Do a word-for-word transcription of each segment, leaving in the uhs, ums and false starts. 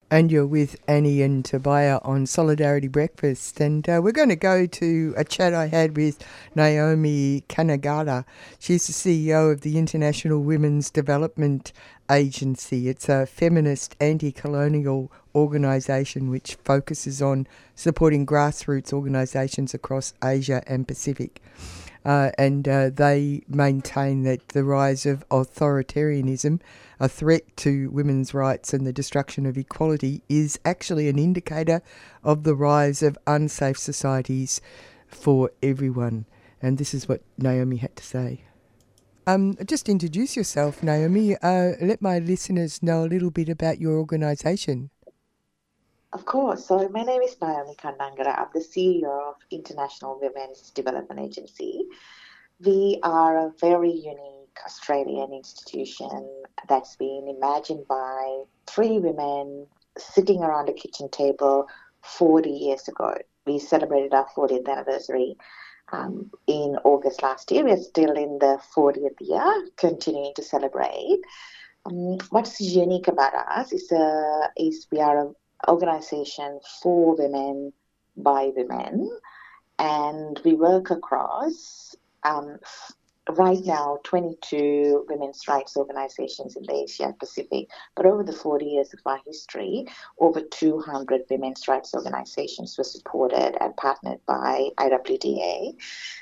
And you're with Annie and Tobiah on Solidarity Breakfast. And uh, we're going to go to a chat I had with Naomi Kanagara. She's the C E O of the International Women's Development Agency. It's a feminist anti-colonial organisation which focuses on supporting grassroots organisations across Asia and Pacific. Uh, and uh, they maintain that the rise of authoritarianism, a threat to women's rights and the destruction of equality, is actually an indicator of the rise of unsafe societies for everyone. And this is what Naomi had to say. Um, just introduce yourself, Naomi. Uh, let my listeners know a little bit about your organisation. Of course. So my name is Naomi Kannangara. I'm the C E O of International Women's Development Agency. We are a very unique Australian institution that's been imagined by three women sitting around a kitchen table forty years ago. We celebrated our fortieth anniversary um, in August last year. We're still in the fortieth year, continuing to celebrate. Um, what's unique about us is, uh, is we are an organization for women by women, and we work across um, right now twenty-two women's rights organizations in the Asia Pacific. But over the forty years of our history, over two hundred women's rights organizations were supported and partnered by I W D A.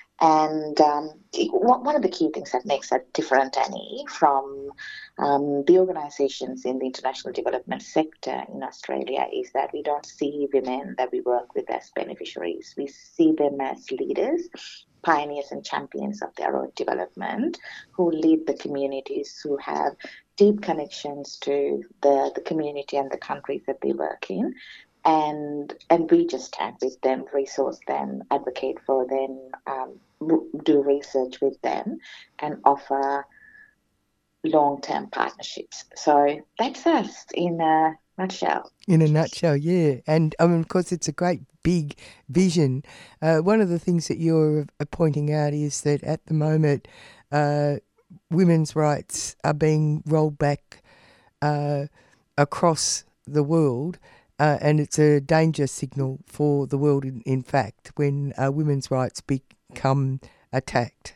And um, one of the key things that makes us different, Annie, from um, the organisations in the international development sector in Australia is that we don't see women that we work with as beneficiaries. We see them as leaders, pioneers and champions of their own development, who lead the communities, who have deep connections to the, the community and the countries that they work in. And and we just stand with them, resource them, advocate for them, um, do research with them, and offer long-term partnerships. So that's us in a nutshell. In a nutshell, yeah. And I mean, of course, it's a great big vision. Uh, one of the things that you're pointing out is that at the moment, uh, women's rights are being rolled back uh, across the world. Uh, and it's a danger signal for the world, in, in fact, when uh, women's rights become attacked.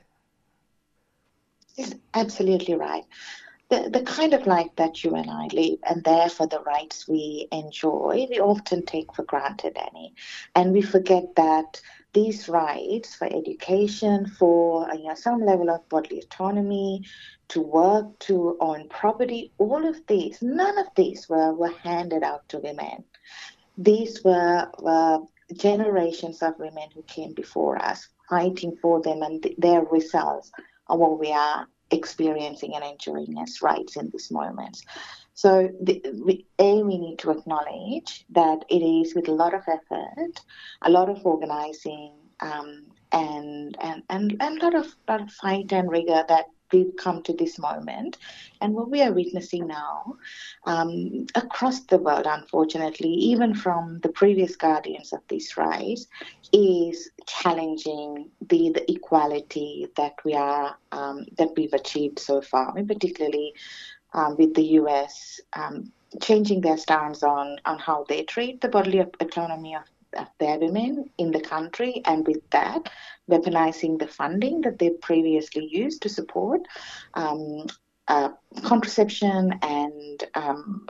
It's absolutely right. The, the kind of life that you and I live, and therefore the rights we enjoy, we often take for granted, Annie. And we forget that these rights for education, for you know, some level of bodily autonomy, to work, to own property, all of these, none of these were, were handed out to women. These were, were generations of women who came before us, fighting for them, and th- their results are what we are experiencing and enjoying as rights in these moments. So, the, we, A, we need to acknowledge that it is with a lot of effort, a lot of organizing, um, and, and, and, and a lot of, lot of fight and rigor that we've come to this moment. And what we are witnessing now um, across the world, unfortunately, even from the previous guardians of these rights, is challenging the, the equality that we are um, that we've achieved so far, and particularly um, with the U S um, changing their stance on on how they treat the bodily autonomy of, of their women in the country, and with that, weaponizing the funding that they previously used to support um, uh, contraception and um,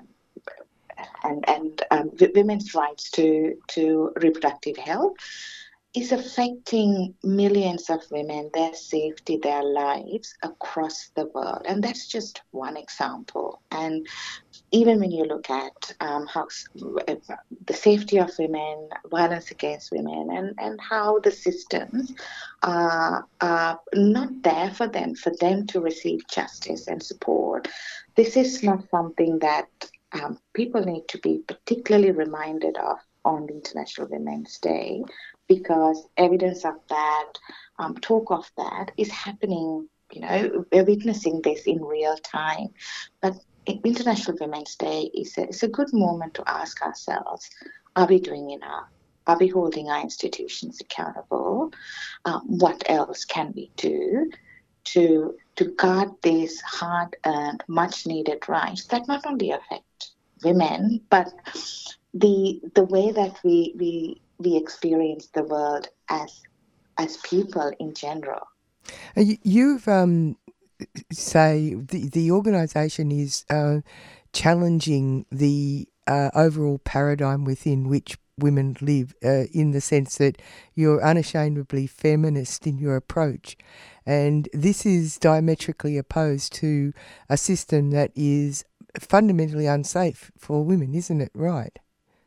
and and um, women's rights to to reproductive health is affecting millions of women, their safety, their lives across the world. And that's just one example. And even when you look at um, how the safety of women, violence against women, and, and how the systems are, are not there for them, for them to receive justice and support, this is not something that um, people need to be particularly reminded of on the International Women's Day, because evidence of that, um, talk of that, is happening. You know, we're witnessing this in real time. But International Women's Day is a, is a good moment to ask ourselves, are we doing enough? Are we holding our institutions accountable? Um, what else can we do to, to guard these hard-earned, much-needed rights that not only affect women, but the the way that we we we experience the world as as people in general. You've um, say the the organisation is uh, challenging the uh, overall paradigm within which women live, uh, in the sense that you're unashamedly feminist in your approach, and this is diametrically opposed to a system that is fundamentally unsafe for women, isn't it? Right?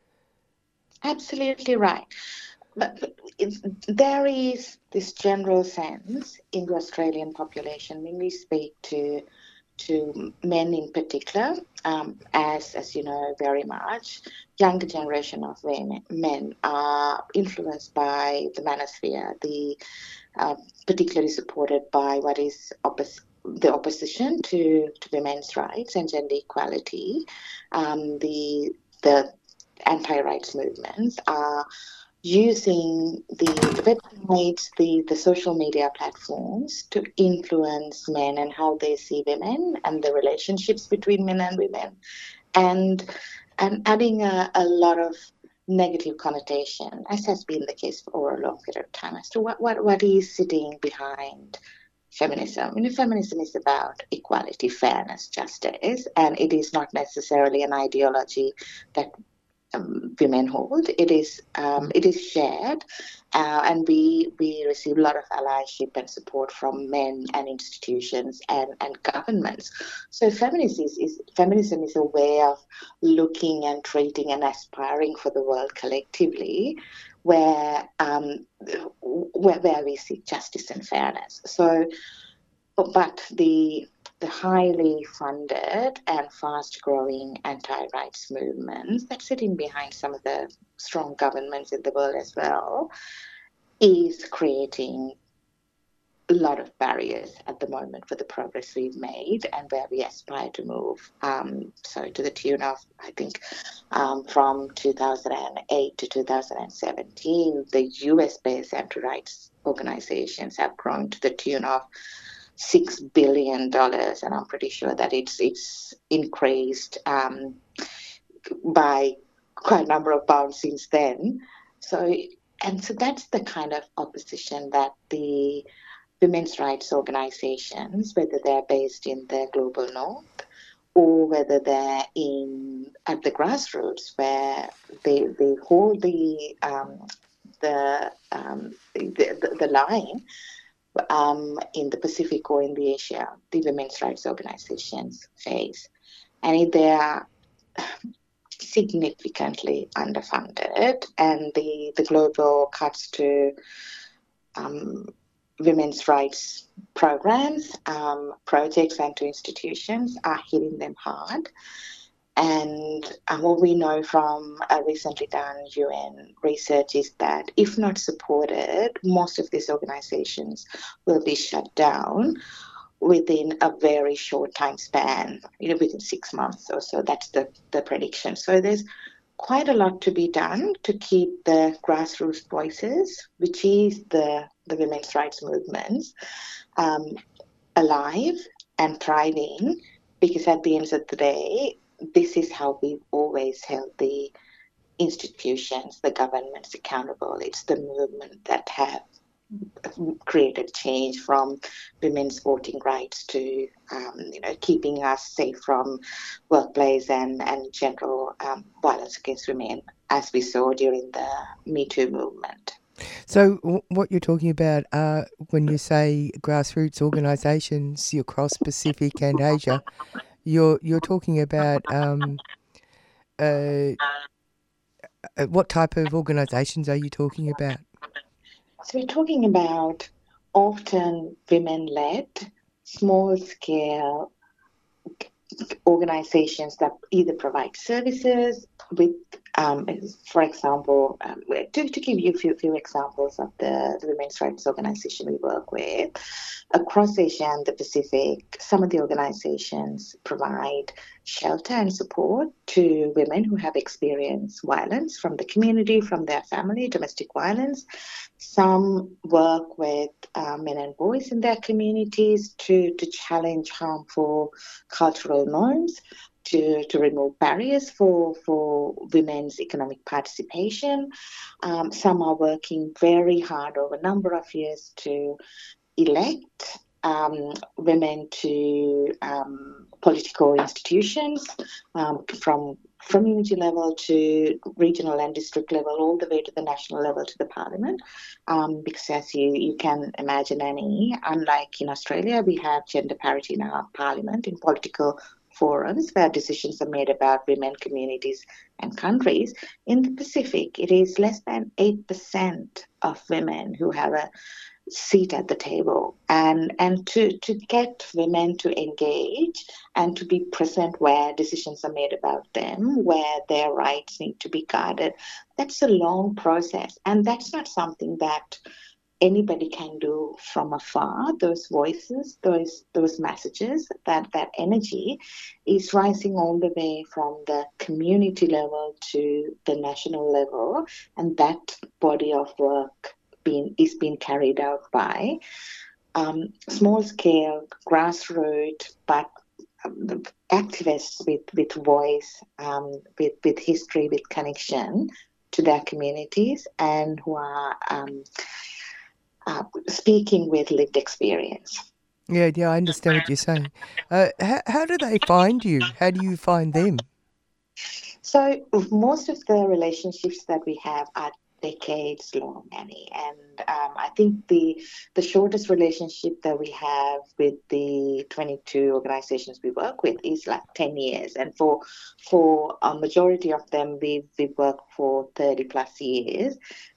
Absolutely right. But it's, there is this general sense in the Australian population when we speak to to men in particular, um, as as you know very much, younger generation of women, men are influenced by the manosphere, the uh, particularly supported by what is oppos- the opposition to, to women's rights and gender equality. Um, the the anti-rights movements are using the, the websites, the, the social media platforms to influence men and how they see women and the relationships between men and women, and and adding a, a lot of negative connotation, as has been the case for over a long period of time, as to what, what, what is sitting behind feminism. You know, feminism is about equality, fairness, justice, and it is not necessarily an ideology that um, women hold. It is um, it is shared, uh, and we we receive a lot of allyship and support from men and institutions and, and governments. So feminism is, is feminism is a way of looking and treating and aspiring for the world collectively, where um, where, where we seek justice and fairness. So, but the the highly funded and fast-growing anti-rights movements that sitting behind some of the strong governments in the world as well is creating a lot of barriers at the moment for the progress we've made and where we aspire to move. Um, so to the tune of, I think, um, from two thousand eight to two thousand seventeen, the U S-based anti-rights organizations have grown to the tune of six billion dollars, and I'm pretty sure that it's it's increased um, by quite a number of pounds since then. So, and so that's the kind of opposition that the women's rights organizations, whether they're based in the global north or whether they're in at the grassroots, where they they hold the um, the, um, the, the the line um, in the Pacific or in the Asia, the women's rights organizations face. And they are significantly underfunded, and the, the global cuts to um, women's rights programs, um, projects, and to institutions are hitting them hard. And um, what we know from a recently done U N research is that if not supported, most of these organizations will be shut down within a very short time span, you know, within six months or so. That's the, the prediction. So there's quite a lot to be done to keep the grassroots voices, which is the, the women's rights movements, um, alive and thriving, because at the end of the day, this is how we've always held the institutions, the governments accountable. It's the movement that have created change, from women's voting rights to um, you know, keeping us safe from workplace and, and general um, violence against women, as we saw during the Me Too movement. So w- what you're talking about uh, when you say grassroots organisations across Pacific and Asia, you're you're talking about um, uh, what type of organisations are you talking about? So we're talking about often women-led, small-scale organizations that either provide services with, um, for example, um, to, to give you a few, few examples of the, the women's rights organization we work with, across Asia and the Pacific, some of the organizations provide shelter and support to women who have experienced violence from the community, from their family, domestic violence. Some work with uh, men and boys in their communities to, to challenge harmful cultural norms, to, to remove barriers for, for women's economic participation. Um, some are working very hard over a number of years to elect um, women to um, political institutions, um, from community level to regional and district level, all the way to the national level to the parliament. Um, because as you, you can imagine, Annie, unlike in Australia, we have gender parity in our parliament, in political forums where decisions are made about women, communities and countries. In the Pacific, it is less than eight percent of women who have a seat at the table, and and to to get women to engage and to be present where decisions are made about them, where their rights need to be guarded. That's a long process, and that's not something that anybody can do from afar. Those voices, those those messages, that that energy is rising all the way from the community level to the national level, and that body of work being is being carried out by um, small scale, grassroots, but um, activists with with voice, um, with with history, with connection to their communities, and who are um, uh, speaking with lived experience. Yeah, yeah, I understand what you're saying. Uh, how, how do they find you? How do you find them? So most of the relationships that we have are decades long, Annie, and um, I think the the shortest relationship that we have with the twenty-two organizations we work with is like ten years, and for for a majority of them, we we worked for thirty plus years.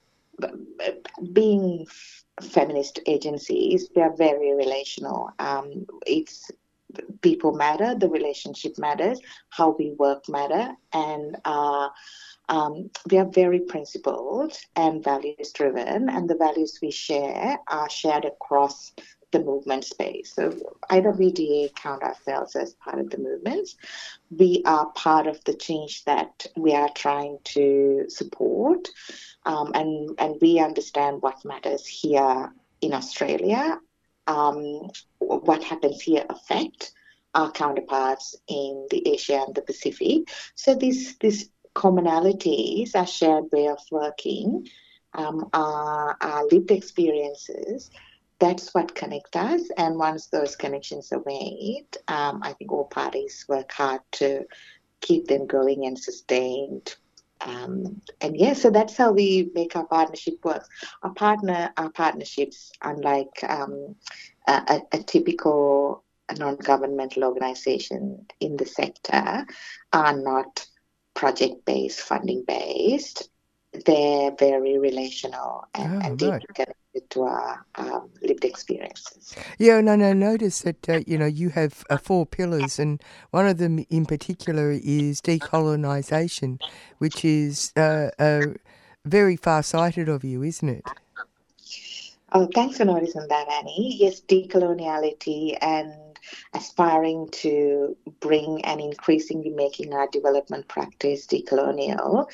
Being feminist agencies, we are very relational. Um, it's people matter, the relationship matters, how we work matter, and uh, um, we are very principled and values driven, and the values we share are shared across the movement space. So I W D A count ourselves as part of the movements. We are part of the change that we are trying to support, um, and and we understand what matters here in Australia. Um, what happens here affect our counterparts in the Asia and the Pacific. So these these commonalities, our shared way of working, um, our, our lived experiences, that's what connects us. And once those connections are made, um, I think all parties work hard to keep them going and sustained. Um, and yeah, so that's how we make our partnership work. Our partner, our partnerships, unlike um, a, a typical non-governmental organization in the sector, are not project-based, funding-based. They're very relational and, Oh, and right. deeply connected to our um, lived experiences. Yeah, no, no. Notice that uh, you know you have uh, four pillars, and one of them in particular is decolonisation, which is uh, uh, very far-sighted of you, isn't it? Oh, thanks for noticing that, Annie. Yes, decoloniality and aspiring to bring and increasingly making our development practice decolonial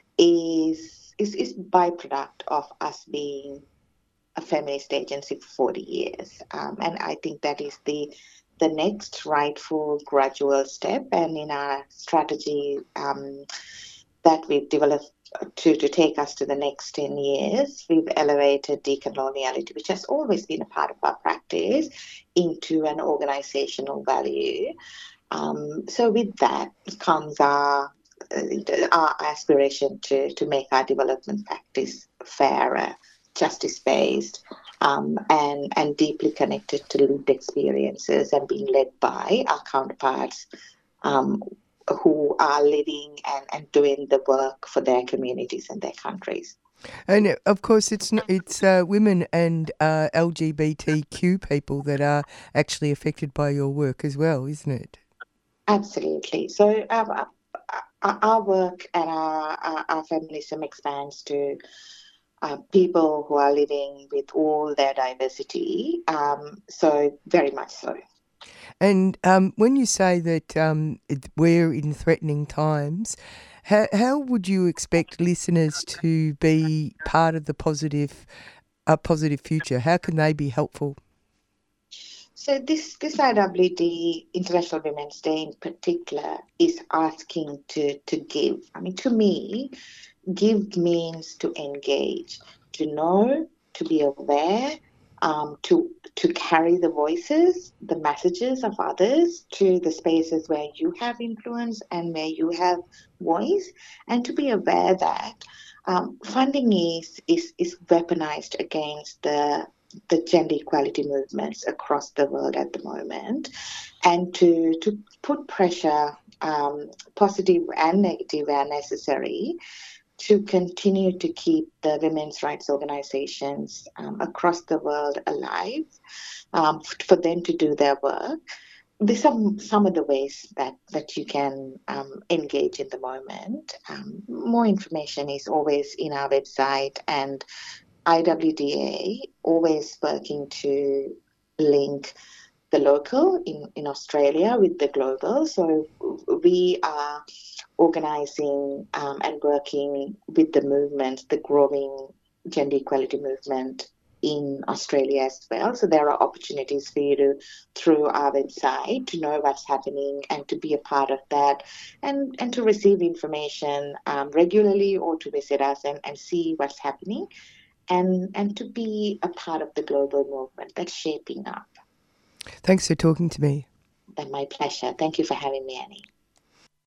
is is is byproduct of us being a feminist agency for forty years, um, and I think that is the the next rightful gradual step. And in our strategy um, that we've developed to, to take us to the next ten years, we've elevated decoloniality, which has always been a part of our practice, into an organizational value. Um, so with that comes our uh, our aspiration to, to make our development practice fairer, justice-based, um, and, and deeply connected to lived experiences, and being led by our counterparts um, who are living and, and doing the work for their communities and their countries. And uh, of course, it's not, it's uh, women and uh, L G B T Q people that are actually affected by your work as well, isn't it? Absolutely. So our, our work and our, our, our feminism expands to uh, people who are living with all their diversity. Um, so very much so. And um, when you say that um, it, we're in threatening times, how, how would you expect listeners to be part of the positive, a positive future? How can they be helpful? So this this I W D International Women's Day in particular is asking to to give. I mean, to me, give means to engage, to know, to be aware, um, to to carry the voices, the messages of others to the spaces where you have influence and where you have voice, and to be aware that um, funding is, is is weaponized against the the gender equality movements across the world at the moment, and to to put pressure, um, positive and negative where necessary, to continue to keep the women's rights organizations um, across the world alive, um, for them to do their work. These are some of the ways that, that you can um, engage in the moment. Um, more information is always in our website, and I W D A always working to link the local in, in Australia with the global. So we are organizing um, and working with the movement, the growing gender equality movement in Australia as well. So there are opportunities for you to, through our website, to know what's happening and to be a part of that, and, and to receive information um, regularly, or to visit us and, and see what's happening, and, and to be a part of the global movement that's shaping up. Thanks for talking to me. And my pleasure. Thank you for having me, Annie.